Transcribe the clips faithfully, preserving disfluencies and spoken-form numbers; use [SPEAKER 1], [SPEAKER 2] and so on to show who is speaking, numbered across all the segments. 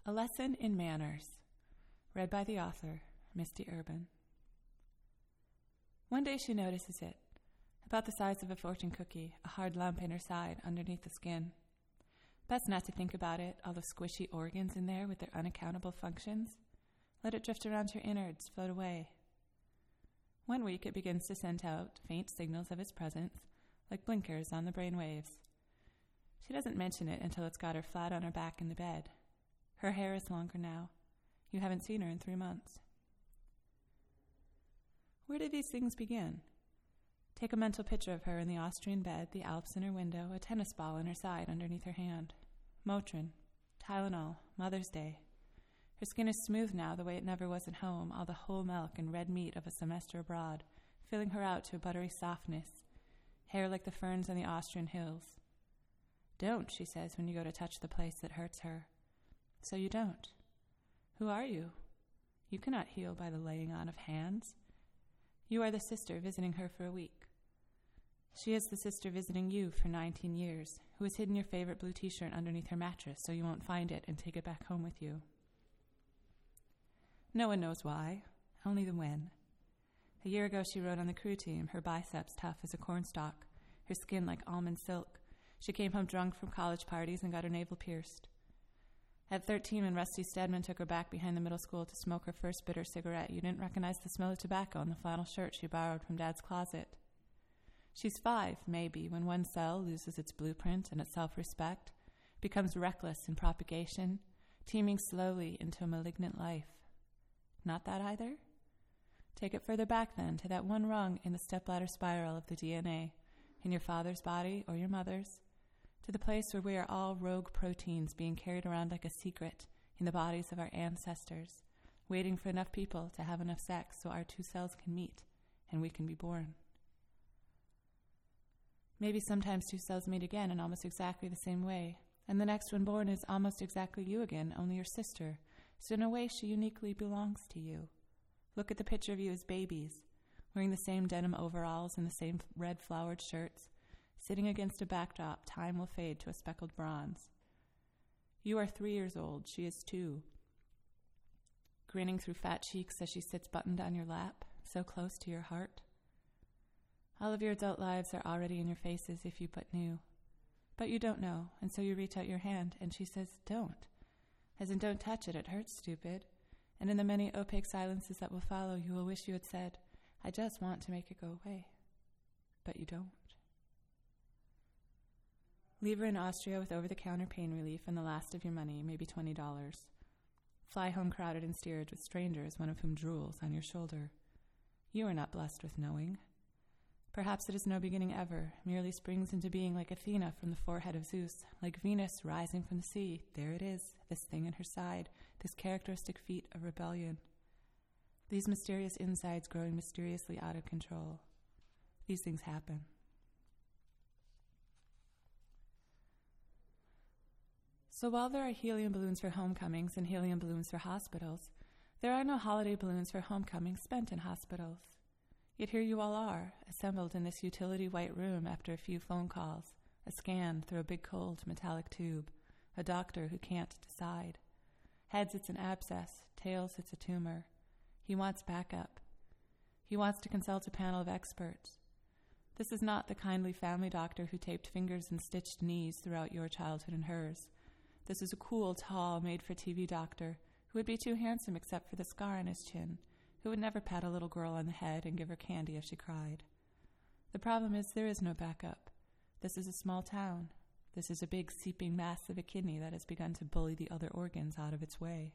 [SPEAKER 1] A Lesson in Manners, read by the author, Misty Urban. One day she notices it, about the size of a fortune cookie, a hard lump in her side underneath the skin. Best not to think about it, all the squishy organs in there with their unaccountable functions. Let it drift around your innards, float away. One week it begins to send out faint signals of its presence, like blinkers on the brain waves. She doesn't mention it until it's got her flat on her back in the bed. Her hair is longer now. You haven't seen her in three months. Where do these things begin? Take a mental picture of her in the Austrian bed, the Alps in her window, a tennis ball in her side underneath her hand. Motrin, Tylenol, Mother's Day. Her skin is smooth now the way it never was at home, all the whole milk and red meat of a semester abroad, filling her out to a buttery softness, hair like the ferns on the Austrian hills. Don't, she says when you go to touch the place that hurts her. So you don't. Who are you? You cannot heal by the laying on of hands. You are the sister visiting her for a week. She is the sister visiting you for nineteen years, who has hidden your favorite blue t-shirt underneath her mattress so you won't find it and take it back home with you. No one knows why, only the when. A year ago she rode on the crew team, her biceps tough as a cornstalk, her skin like almond silk. She came home drunk from college parties and got her navel pierced. At thirteen, when Rusty Stedman took her back behind the middle school to smoke her first bitter cigarette, you didn't recognize the smell of tobacco on the flannel shirt she borrowed from Dad's closet. She's five, maybe, when one cell loses its blueprint and its self-respect, becomes reckless in propagation, teeming slowly into a malignant life. Not that either? Take it further back, then, to that one rung in the stepladder spiral of the D N A, in your father's body or your mother's, to the place where we are all rogue proteins being carried around like a secret in the bodies of our ancestors, waiting for enough people to have enough sex so our two cells can meet and we can be born. Maybe sometimes two cells meet again in almost exactly the same way, and the next one born is almost exactly you again, only your sister, so in a way she uniquely belongs to you. Look at the picture of you as babies, wearing the same denim overalls and the same red flowered shirts, sitting against a backdrop time will fade to a speckled bronze. You are three years old, she is two. Grinning through fat cheeks as she sits buttoned on your lap, so close to your heart. All of your adult lives are already in your faces if you but knew. But you don't know, and so you reach out your hand, and she says, don't. As in, don't touch it, it hurts, stupid. And in the many opaque silences that will follow, you will wish you had said, I just want to make it go away. But you don't. Leave her in Austria with over-the-counter pain relief and the last of your money, maybe twenty dollars. Fly home crowded and steered with strangers, one of whom drools on your shoulder. You are not blessed with knowing. Perhaps it is no beginning ever, merely springs into being like Athena from the forehead of Zeus, like Venus rising from the sea. There it is, this thing in her side, this characteristic feat of rebellion. These mysterious insides growing mysteriously out of control. These things happen. So while there are helium balloons for homecomings and helium balloons for hospitals, there are no holiday balloons for homecomings spent in hospitals. Yet here you all are, assembled in this utility white room after a few phone calls, a scan through a big cold metallic tube, a doctor who can't decide. Heads it's an abscess, tails it's a tumor. He wants backup. He wants to consult a panel of experts. This is not the kindly family doctor who taped fingers and stitched knees throughout your childhood and hers. This is a cool, tall, made-for-T V doctor who would be too handsome except for the scar on his chin, who would never pat a little girl on the head and give her candy if she cried. The problem is there is no backup. This is a small town. This is a big seeping mass of a kidney that has begun to bully the other organs out of its way.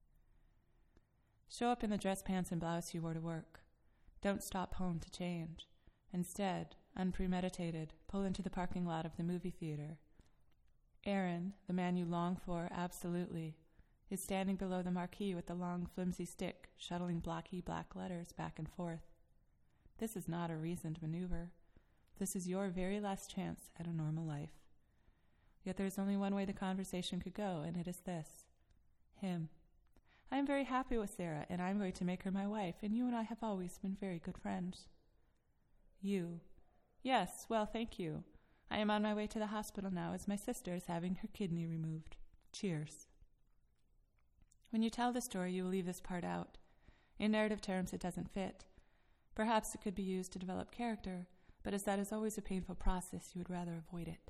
[SPEAKER 1] Show up in the dress pants and blouse you wore to work. Don't stop home to change. Instead, unpremeditated, pull into the parking lot of the movie theater. Aaron, the man you long for absolutely, is standing below the marquee with the long, flimsy stick, shuttling blocky black letters back and forth. This is not a reasoned maneuver. This is your very last chance at a normal life. Yet there is only one way the conversation could go, and it is this. Him. I am very happy with Sarah, and I am going to make her my wife, and you and I have always been very good friends. You. Yes, well, thank you. I am on my way to the hospital now as my sister is having her kidney removed. Cheers. When you tell the story, you will leave this part out. In narrative terms, it doesn't fit. Perhaps it could be used to develop character, but as that is always a painful process, you would rather avoid it.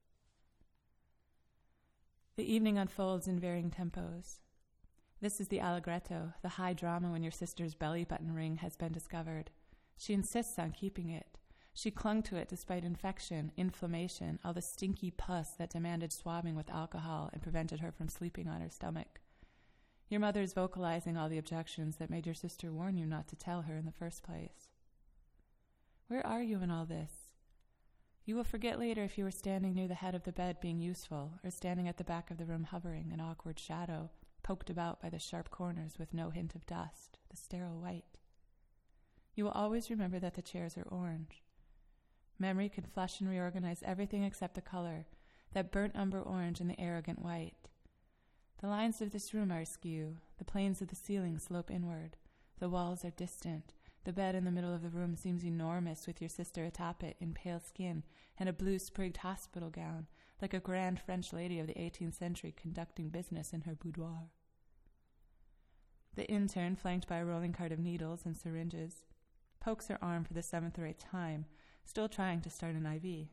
[SPEAKER 1] The evening unfolds in varying tempos. This is the allegretto, the high drama when your sister's belly button ring has been discovered. She insists on keeping it. She clung to it despite infection, inflammation, all the stinky pus that demanded swabbing with alcohol and prevented her from sleeping on her stomach. Your mother is vocalizing all the objections that made your sister warn you not to tell her in the first place. Where are you in all this? You will forget later if you were standing near the head of the bed being useful, or standing at the back of the room hovering, an awkward shadow, poked about by the sharp corners with no hint of dust, the sterile white. You will always remember that the chairs are orange. Memory can flush and reorganize everything except the color, that burnt umber orange and the arrogant white. The lines of this room are askew. The planes of the ceiling slope inward. The walls are distant. The bed in the middle of the room seems enormous, with your sister atop it in pale skin and a blue-sprigged hospital gown, like a grand French lady of the eighteenth century conducting business in her boudoir. The intern, flanked by a rolling cart of needles and syringes, pokes her arm for the seventh or eighth time, still trying to start an I V.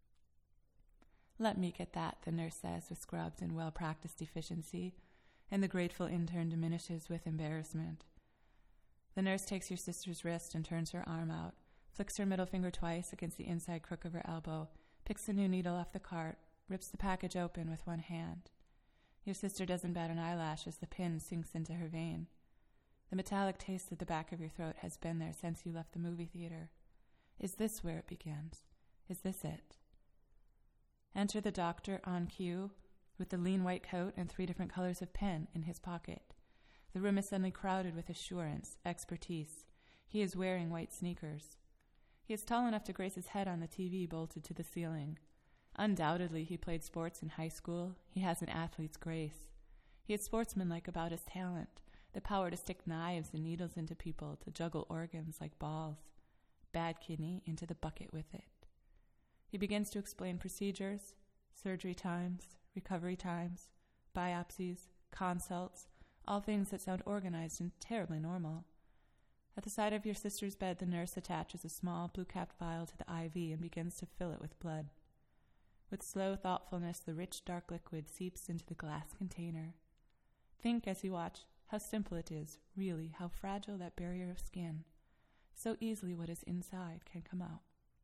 [SPEAKER 1] "Let me get that," the nurse says with scrubs and well-practiced efficiency, and the grateful intern diminishes with embarrassment. The nurse takes your sister's wrist and turns her arm out, flicks her middle finger twice against the inside crook of her elbow, picks a new needle off the cart, rips the package open with one hand. Your sister doesn't bat an eyelash as the pin sinks into her vein. The metallic taste at the back of your throat has been there since you left the movie theater. Is this where it begins? Is this it? Enter the doctor on cue, with the lean white coat and three different colors of pen in his pocket. The room is suddenly crowded with assurance, expertise. He is wearing white sneakers. He is tall enough to grace his head on the T V bolted to the ceiling. Undoubtedly, he played sports in high school. He has an athlete's grace. He is sportsmanlike about his talent, the power to stick knives and needles into people, to juggle organs like balls. Bad kidney into the bucket with it. He begins to explain procedures, surgery times, recovery times, biopsies, consults, all things that sound organized and terribly normal. At the side of your sister's bed, the nurse attaches a small blue-capped vial to the I V and begins to fill it with blood. With slow thoughtfulness, the rich, dark liquid seeps into the glass container. Think as you watch how simple it is, really, how fragile that barrier of skin. So easily what is inside can come out.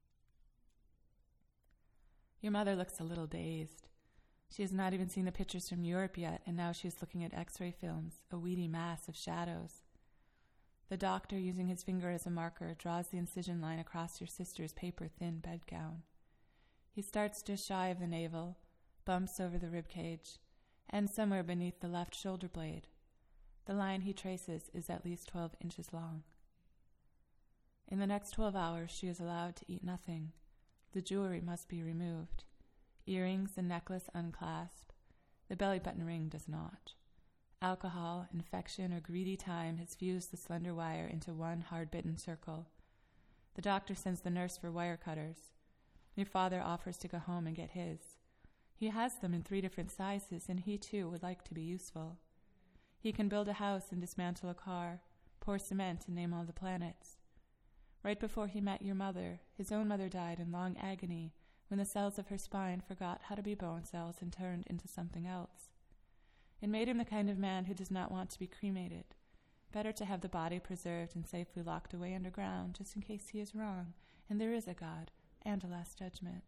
[SPEAKER 1] Your mother looks a little dazed. She has not even seen the pictures from Europe yet, and now she is looking at X-ray films, a weedy mass of shadows. The doctor, using his finger as a marker, draws the incision line across your sister's paper-thin bedgown. He starts just shy of the navel, bumps over the ribcage, and somewhere beneath the left shoulder blade. The line he traces is at least twelve inches long. In the next twelve hours, she is allowed to eat nothing. The jewelry must be removed. Earrings and necklace unclasp. The belly button ring does not. Alcohol, infection, or greedy time has fused the slender wire into one hard-bitten circle. The doctor sends the nurse for wire cutters. Your father offers to go home and get his. He has them in three different sizes, and he too would like to be useful. He can build a house and dismantle a car, pour cement and name all the planets. Right before he met your mother, his own mother died in long agony when the cells of her spine forgot how to be bone cells and turned into something else. It made him the kind of man who does not want to be cremated. Better to have the body preserved and safely locked away underground, just in case he is wrong, and there is a God and a last judgment.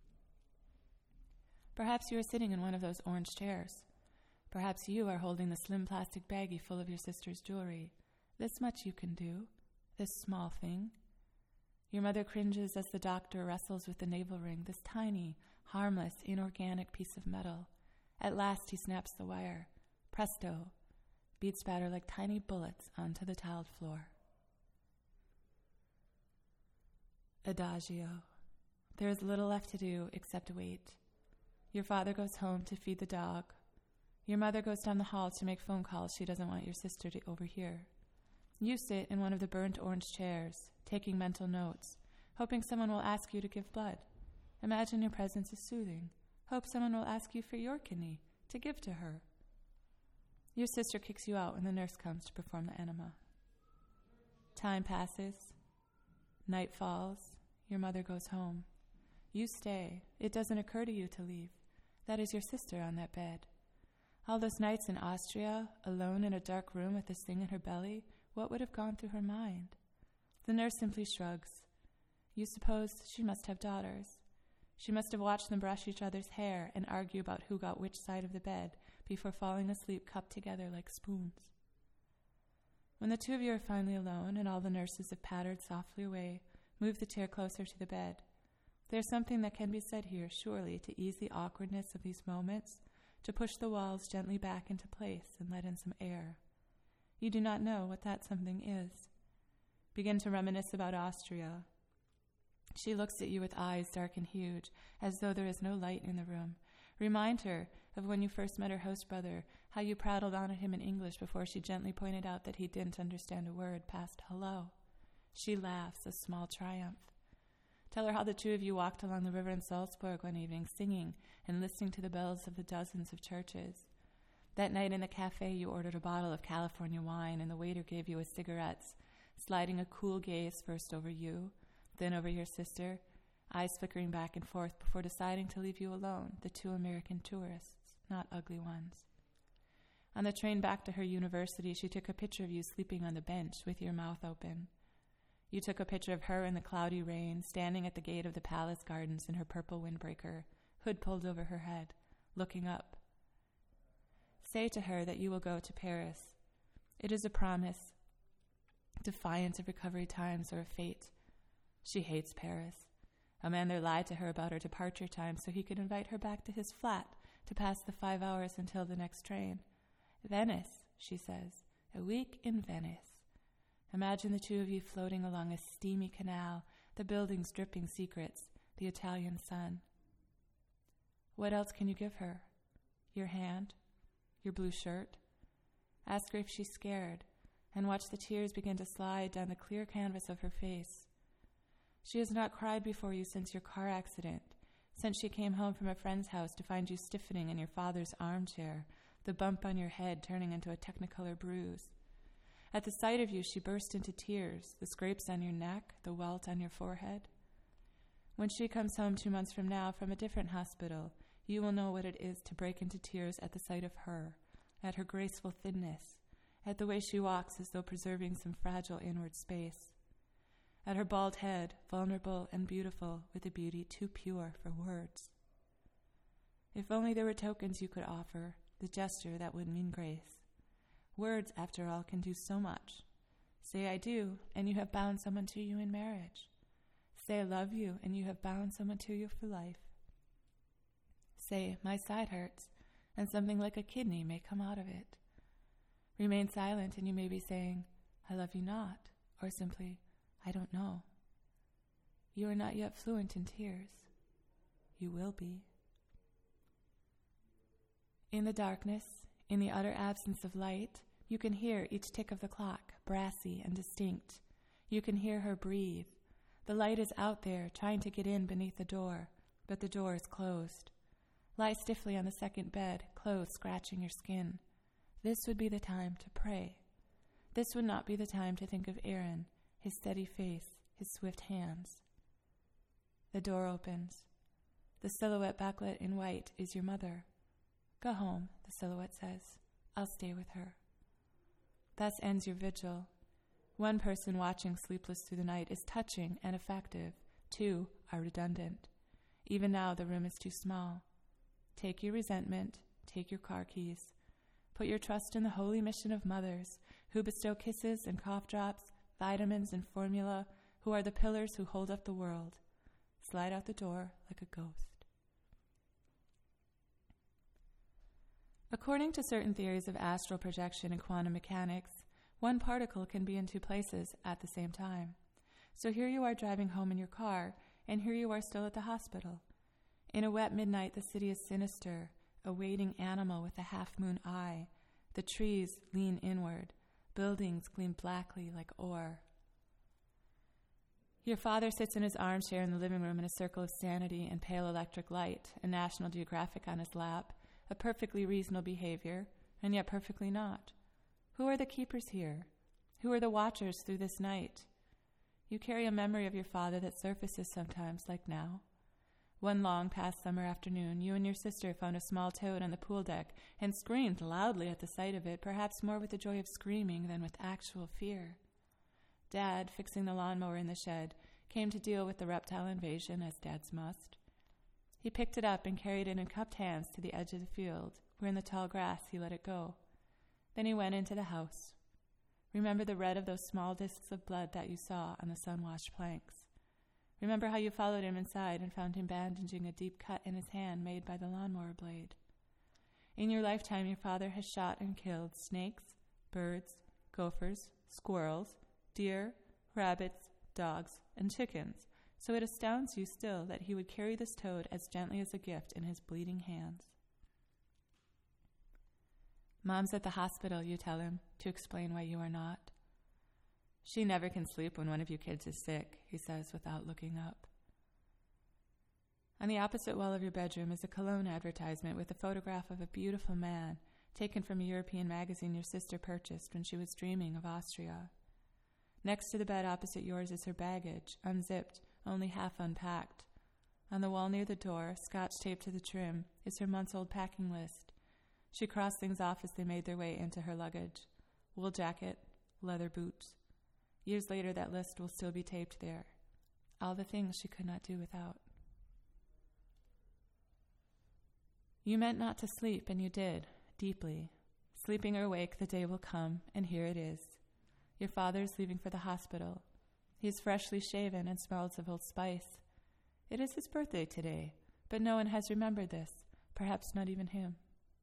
[SPEAKER 1] Perhaps you are sitting in one of those orange chairs. Perhaps you are holding the slim plastic baggie full of your sister's jewelry. This much you can do, this small thing. Your mother cringes as the doctor wrestles with the navel ring, this tiny, harmless, inorganic piece of metal. At last he snaps the wire. Presto! Beads spatter like tiny bullets onto the tiled floor. Adagio. There is little left to do except wait. Your father goes home to feed the dog. Your mother goes down the hall to make phone calls she doesn't want your sister to overhear. You sit in one of the burnt orange chairs, taking mental notes, hoping someone will ask you to give blood. Imagine your presence is soothing. Hope someone will ask you for your kidney, to give to her. Your sister kicks you out when the nurse comes to perform the enema. Time passes. Night falls. Your mother goes home. You stay. It doesn't occur to you to leave. That is your sister on that bed. All those nights in Austria, alone in a dark room with this thing in her belly, what would have gone through her mind? The nurse simply shrugs. You suppose she must have daughters. She must have watched them brush each other's hair and argue about who got which side of the bed before falling asleep cupped together like spoons. When the two of you are finally alone and all the nurses have pattered softly away, move the chair closer to the bed. There's something that can be said here, surely, to ease the awkwardness of these moments, to push the walls gently back into place and let in some air. You do not know what that something is. Begin to reminisce about Austria. She looks at you with eyes dark and huge, as though there is no light in the room. Remind her of when you first met her host brother, how you prattled on at him in English before she gently pointed out that he didn't understand a word past hello. She laughs, a small triumph. Tell her how the two of you walked along the river in Salzburg one evening, singing and listening to the bells of the dozens of churches. That night in the cafe you ordered a bottle of California wine and the waiter gave you a cigarettes, sliding a cool gaze first over you, then over your sister, eyes flickering back and forth before deciding to leave you alone, the two American tourists, not ugly ones. On the train back to her university, she took a picture of you sleeping on the bench with your mouth open. You took a picture of her in the cloudy rain, standing at the gate of the palace gardens in her purple windbreaker, hood pulled over her head, looking up. Say to her that you will go to Paris. It is a promise, defiant of recovery times or of fate. She hates Paris. A man there lied to her about her departure time so he could invite her back to his flat to pass the five hours until the next train. Venice, she says, a week in Venice. Imagine the two of you floating along a steamy canal, the buildings dripping secrets, the Italian sun. What else can you give her? Your hand? Your blue shirt? Ask her if she's scared, and watch the tears begin to slide down the clear canvas of her face. She has not cried before you since your car accident, since she came home from a friend's house to find you stiffening in your father's armchair, the bump on your head turning into a technicolor bruise. At the sight of you, she burst into tears, the scrapes on your neck, the welt on your forehead. When she comes home two months from now from a different hospital, you will know what it is to break into tears at the sight of her, at her graceful thinness, at the way she walks as though preserving some fragile inward space, at her bald head, vulnerable and beautiful with a beauty too pure for words. If only there were tokens you could offer, the gesture that would mean grace. Words, after all, can do so much. Say I do, and you have bound someone to you in marriage. Say I love you, and you have bound someone to you for life. Say my side hurts, and something like a kidney may come out of it. Remain silent, and you may be saying, I love you not, or simply, I don't know. You are not yet fluent in tears. You will be. In the darkness, in the utter absence of light, you can hear each tick of the clock, brassy and distinct. You can hear her breathe. The light is out there, trying to get in beneath the door, but the door is closed. Lie stiffly on the second bed, clothes scratching your skin. This would be the time to pray. This would not be the time to think of Aaron, his steady face, his swift hands. The door opens. The silhouette backlit in white is your mother. Go home, the silhouette says. I'll stay with her. Thus ends your vigil. One person watching sleepless through the night is touching and effective. Two are redundant. Even now the room is too small. Take your resentment, take your car keys. Put your trust in the holy mission of mothers who bestow kisses and cough drops, vitamins and formula, who are the pillars who hold up the world. Slide out the door like a ghost. According to certain theories of astral projection and quantum mechanics, one particle can be in two places at the same time. So here you are driving home in your car, and here you are still at the hospital. In a wet midnight, the city is sinister, a waiting animal with a half-moon eye. The trees lean inward. Buildings gleam blackly like ore. Your father sits in his armchair in the living room in a circle of sanity and pale electric light, a National Geographic on his lap, a perfectly reasonable behavior, and yet perfectly not. Who are the keepers here? Who are the watchers through this night? You carry a memory of your father that surfaces sometimes, like now. One long past summer afternoon, you and your sister found a small toad on the pool deck and screamed loudly at the sight of it, perhaps more with the joy of screaming than with actual fear. Dad, fixing the lawnmower in the shed, came to deal with the reptile invasion, as dads must. He picked it up and carried it in cupped hands to the edge of the field, where in the tall grass he let it go. Then he went into the house. Remember the red of those small discs of blood that you saw on the sun-washed planks. Remember how you followed him inside and found him bandaging a deep cut in his hand made by the lawnmower blade. In your lifetime, your father has shot and killed snakes, birds, gophers, squirrels, deer, rabbits, dogs, and chickens, so it astounds you still that he would carry this toad as gently as a gift in his bleeding hands. Mom's at the hospital, you tell him, to explain why you are not. She never can sleep when one of you kids is sick, he says without looking up. On the opposite wall of your bedroom is a cologne advertisement with a photograph of a beautiful man taken from a European magazine your sister purchased when she was dreaming of Austria. Next to the bed opposite yours is her baggage, unzipped, only half unpacked. On the wall near the door, scotch taped to the trim, is her months-old packing list. She crossed things off as they made their way into her luggage. Wool jacket, leather boots. Years later, that list will still be taped there. All the things she could not do without. You meant not to sleep, and you did, deeply. Sleeping or awake, the day will come, and here it is. Your father is leaving for the hospital. He is freshly shaven and smells of Old Spice. It is his birthday today, but no one has remembered this, perhaps not even him.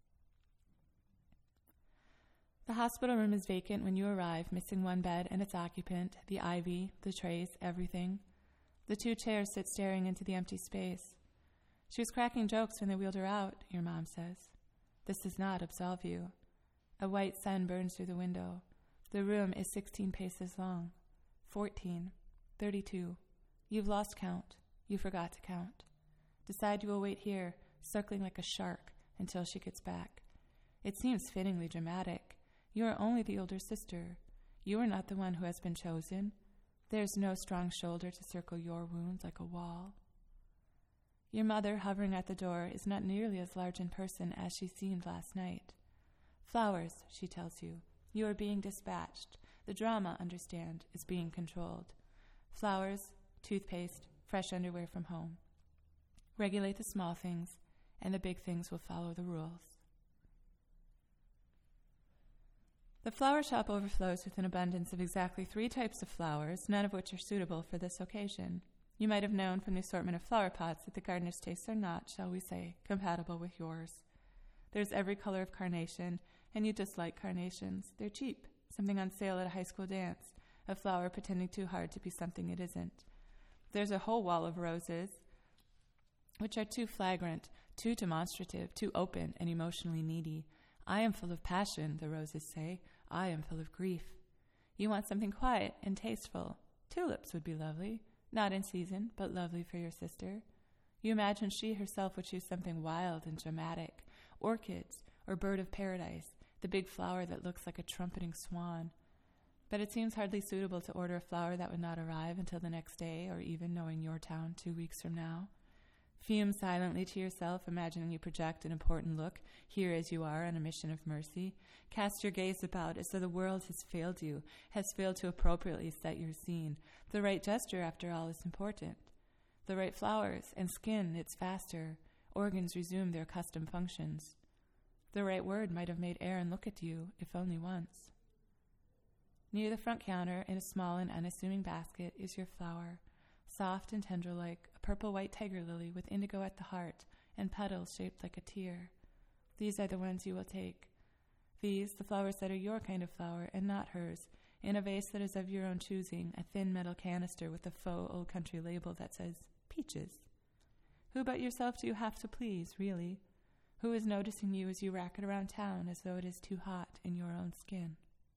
[SPEAKER 1] The hospital room is vacant when you arrive, missing one bed and its occupant, the ivy, the trays, everything. The two chairs sit staring into the empty space. She was cracking jokes when they wheeled her out, your mom says. This does not absolve you. A white sun burns through the window. The room is sixteen paces long. Fourteen. Thirty-two. You've lost count. You forgot to count. Decide you will wait here, circling like a shark, until she gets back. It seems fittingly dramatic. You are only the older sister. You are not the one who has been chosen. There is no strong shoulder to circle your wound like a wall. Your mother, hovering at the door, is not nearly as large in person as she seemed last night. Flowers, she tells you. You are being dispatched. The drama, understand, is being controlled. Flowers, toothpaste, fresh underwear from home. Regulate the small things, and the big things will follow the rules. The flower shop overflows with an abundance of exactly three types of flowers, none of which are suitable for this occasion. You might have known from the assortment of flower pots that the gardener's tastes are not, shall we say, compatible with yours. There's every color of carnation, and you dislike carnations. They're cheap, something on sale at a high school dance, a flower pretending too hard to be something it isn't. There's a whole wall of roses, which are too flagrant, too demonstrative, too open and emotionally needy. I am full of passion, the roses say. I am full of grief. You want something quiet and tasteful. Tulips would be lovely, not in season, but lovely for your sister. You imagine she herself would choose something wild and dramatic, orchids or bird of paradise, the big flower that looks like a trumpeting swan. But it seems hardly suitable to order a flower that would not arrive until the next day, or even knowing your town two weeks from now. Fume silently to yourself, imagining you project an important look, here as you are on a mission of mercy. Cast your gaze about as though the world has failed you, has failed to appropriately set your scene. The right gesture, after all, is important. The right flowers and skin, it's faster. Organs resume their accustomed functions. The right word might have made Aaron look at you, if only once. Near the front counter, in a small and unassuming basket, is your flower, soft and tendril-like, a purple-white tiger lily with indigo at the heart and petals shaped like a tear. These are the ones you will take. These, the flowers that are your kind of flower and not hers, in a vase that is of your own choosing, a thin metal canister with a faux old country label that says, peaches. Who but yourself do you have to please, really? Who is noticing you as you rack it around town as though it is too hot in your own skin?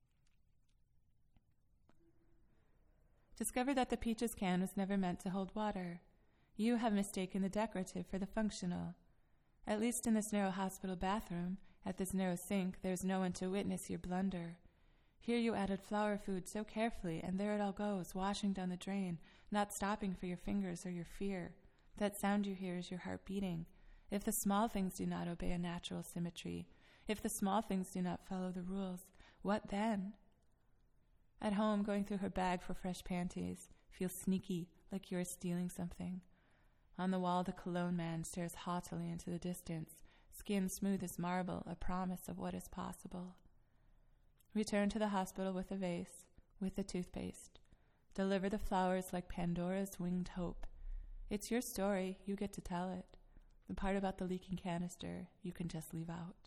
[SPEAKER 1] Discover that the peaches can was never meant to hold water. You have mistaken the decorative for the functional. At least in this narrow hospital bathroom, At this narrow sink, there is no one to witness your blunder. Here you added flower food so carefully, and there it all goes, washing down the drain, not stopping for your fingers or your fear. That sound you hear is your heart beating. If the small things do not obey a natural symmetry, if the small things do not follow the rules, what then? At home, going through her bag for fresh panties, feels sneaky, like you are stealing something. On the wall, the cologne man stares haughtily into the distance, skin smooth as marble, a promise of what is possible. Return to the hospital with a vase, with the toothpaste. Deliver the flowers like Pandora's winged hope. It's your story, you get to tell it. The part about the leaking canister, you can just leave out.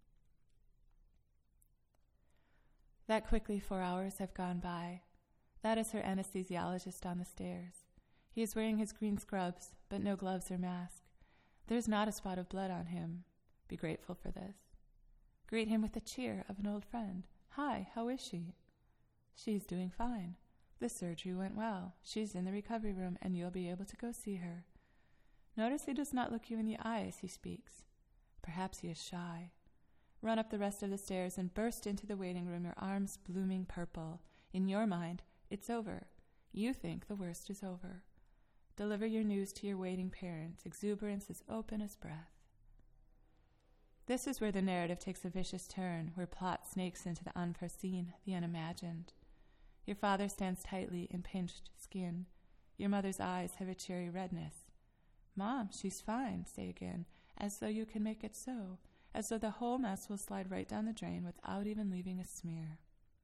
[SPEAKER 1] That quickly four hours have gone by. That is her anesthesiologist on the stairs. He is wearing his green scrubs, but no gloves or mask. There's not a spot of blood on him. Be grateful for this. Greet him with the cheer of an old friend. Hi, how is she? She's doing fine. The surgery went well. She's in the recovery room, and you'll be able to go see her. Notice he does not look you in the eye as he speaks. Perhaps he is shy. Run up the rest of the stairs and burst into the waiting room, your arms blooming purple. In your mind, it's over. You think the worst is over. Deliver your news to your waiting parents, exuberance as open as breath. This is where the narrative takes a vicious turn, where plot snakes into the unforeseen, the unimagined. Your father stands tightly in pinched skin. Your mother's eyes have a cherry redness. Mom, she's fine, say again, as though you can make it so, as though the whole mess will slide right down the drain without even leaving a smear.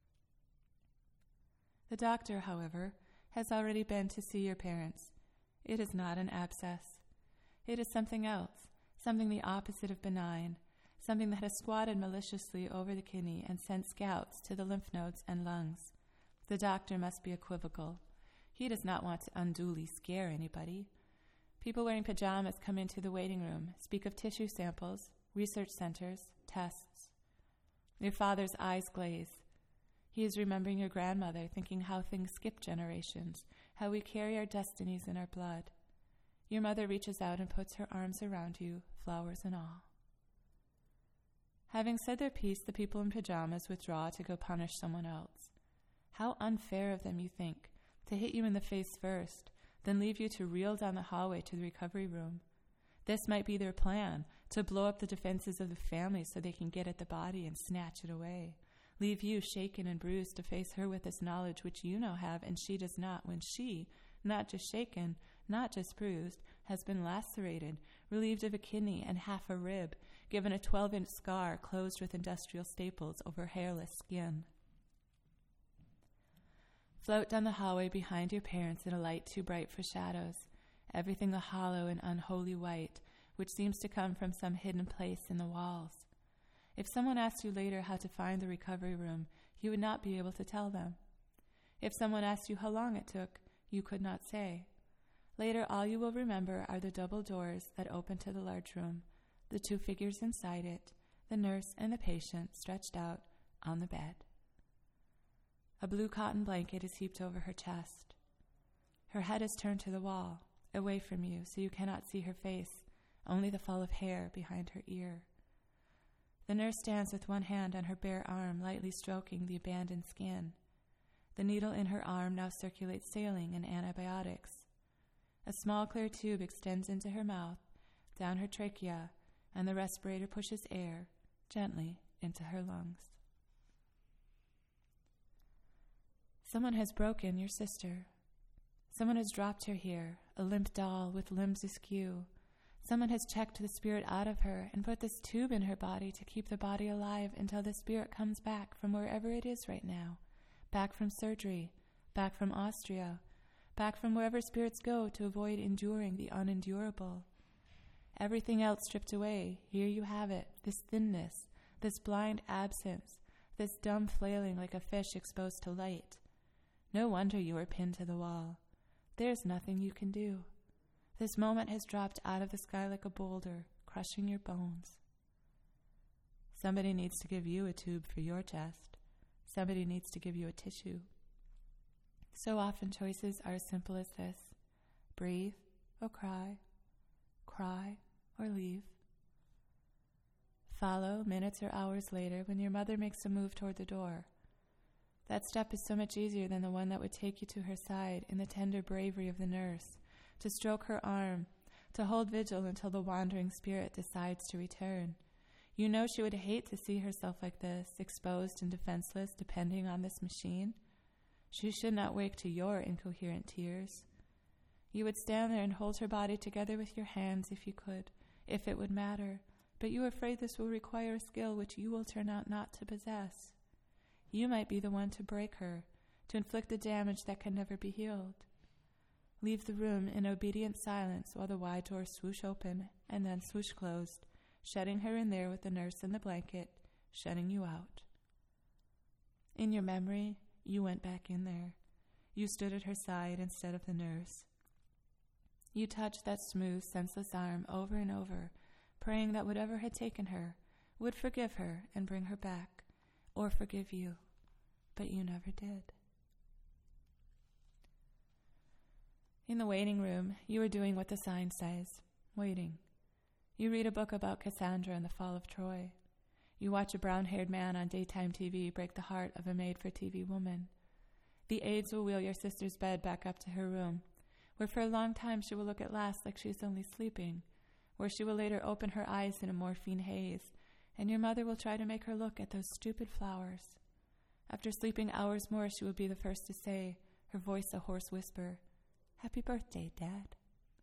[SPEAKER 1] The doctor, however, has already been to see your parents. It is not an abscess. It is something else, something the opposite of benign, something that has squatted maliciously over the kidney and sent scouts to the lymph nodes and lungs. The doctor must be equivocal. He does not want to unduly scare anybody. People wearing pajamas come into the waiting room, speak of tissue samples, research centers, tests. Your father's eyes glaze. He is remembering your grandmother, thinking how things skip generations, how we carry our destinies in our blood. Your mother reaches out and puts her arms around you, flowers and all. Having said their piece, the people in pajamas withdraw to go punish someone else. How unfair of them, you think, to hit you in the face first, then leave you to reel down the hallway to the recovery room. This might be their plan, to blow up the defenses of the family so they can get at the body and snatch it away. Leave you shaken and bruised to face her with this knowledge which you now have and she does not, when she, not just shaken, not just bruised, has been lacerated, relieved of a kidney and half a rib, given a twelve-inch scar closed with industrial staples over hairless skin. Float down the hallway behind your parents in a light too bright for shadows, everything a hollow and unholy white, which seems to come from some hidden place in the walls. If someone asked you later how to find the recovery room, you would not be able to tell them. If someone asked you how long it took, you could not say. Later, all you will remember are the double doors that open to the large room, the two figures inside it, the nurse and the patient stretched out on the bed. A blue cotton blanket is heaped over her chest. Her head is turned to the wall, away from you, so you cannot see her face, only the fall of hair behind her ear. The nurse stands with one hand on her bare arm, lightly stroking the abandoned skin. The needle in her arm now circulates saline and antibiotics. A small clear tube extends into her mouth, down her trachea, and the respirator pushes air, gently, into her lungs. Someone has broken your sister. Someone has dropped her here, a limp doll with limbs askew. Someone has checked the spirit out of her and put this tube in her body to keep the body alive until the spirit comes back from wherever it is right now, back from surgery, back from Austria, back from wherever spirits go to avoid enduring the unendurable. Everything else stripped away, here you have it, this thinness, this blind absence, this dumb flailing like a fish exposed to light. No wonder you are pinned to the wall. There's nothing you can do. This moment has dropped out of the sky like a boulder, crushing your bones. Somebody needs to give you a tube for your chest. Somebody needs to give you a tissue. So often choices are as simple as this. Breathe or cry. Cry or leave. Follow minutes or hours later when your mother makes a move toward the door. That step is so much easier than the one that would take you to her side in the tender bravery of the nurse, to stroke her arm, to hold vigil until the wandering spirit decides to return. You know she would hate to see herself like this, exposed and defenseless, depending on this machine. She should not wake to your incoherent tears. You would stand there and hold her body together with your hands if you could, if it would matter, but you are afraid this will require a skill which you will turn out not to possess. You might be the one to break her, to inflict the damage that can never be healed. Leave the room in obedient silence while the wide doors swoosh open and then swoosh closed, shutting her in there with the nurse and the blanket, shutting you out. In your memory, you went back in there. You stood at her side instead of the nurse. You touched that smooth, senseless arm over and over, praying that whatever had taken her would forgive her and bring her back, or forgive you, but you never did. In the waiting room, you are doing what the sign says, waiting. You read a book about Cassandra and the fall of Troy. You watch a brown-haired man on daytime T V break the heart of a made-for-T V woman. The aides will wheel your sister's bed back up to her room, where for a long time she will look at last like she is only sleeping, where she will later open her eyes in a morphine haze, and your mother will try to make her look at those stupid flowers. After sleeping hours more, she will be the first to say, her voice a hoarse whisper, "Happy birthday, Dad."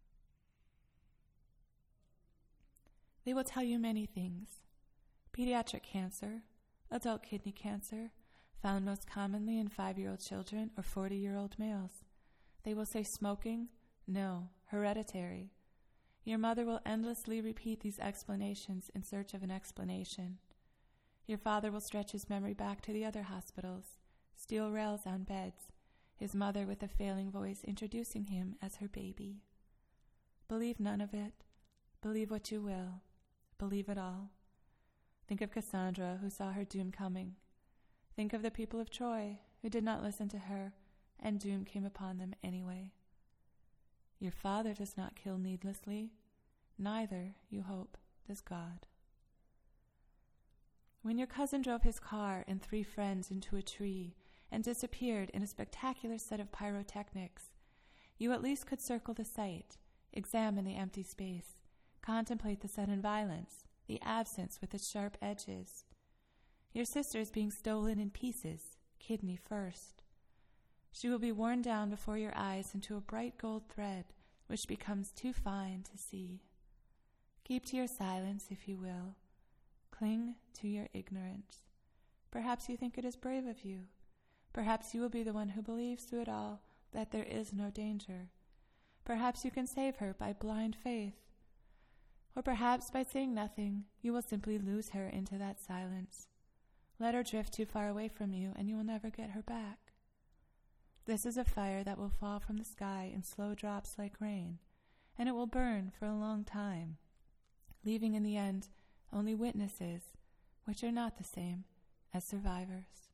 [SPEAKER 1] They will tell you many things. Pediatric cancer, adult kidney cancer, found most commonly in five-year-old children or forty-year-old males. They will say smoking, no, hereditary. Your mother will endlessly repeat these explanations in search of an explanation. Your father will stretch his memory back to the other hospitals, steel rails on beds, his mother with a failing voice introducing him as her baby. Believe none of it. Believe what you will. Believe it all. Think of Cassandra, who saw her doom coming. Think of the people of Troy, who did not listen to her, and doom came upon them anyway. Your father does not kill needlessly. Neither, you hope, does God. When your cousin drove his car and three friends into a tree and disappeared in a spectacular set of pyrotechnics, you at least could circle the site, examine the empty space, contemplate the sudden violence, the absence with its sharp edges. Your sister is being stolen in pieces, kidney first. She will be worn down before your eyes into a bright gold thread which becomes too fine to see. Keep to your silence, if you will. Cling to your ignorance. Perhaps you think it is brave of you. Perhaps you will be the one who believes through it all that there is no danger. Perhaps you can save her by blind faith. Or perhaps by saying nothing, you will simply lose her into that silence. Let her drift too far away from you, and you will never get her back. This is a fire that will fall from the sky in slow drops like rain, and it will burn for a long time, leaving in the end only witnesses, which are not the same as survivors.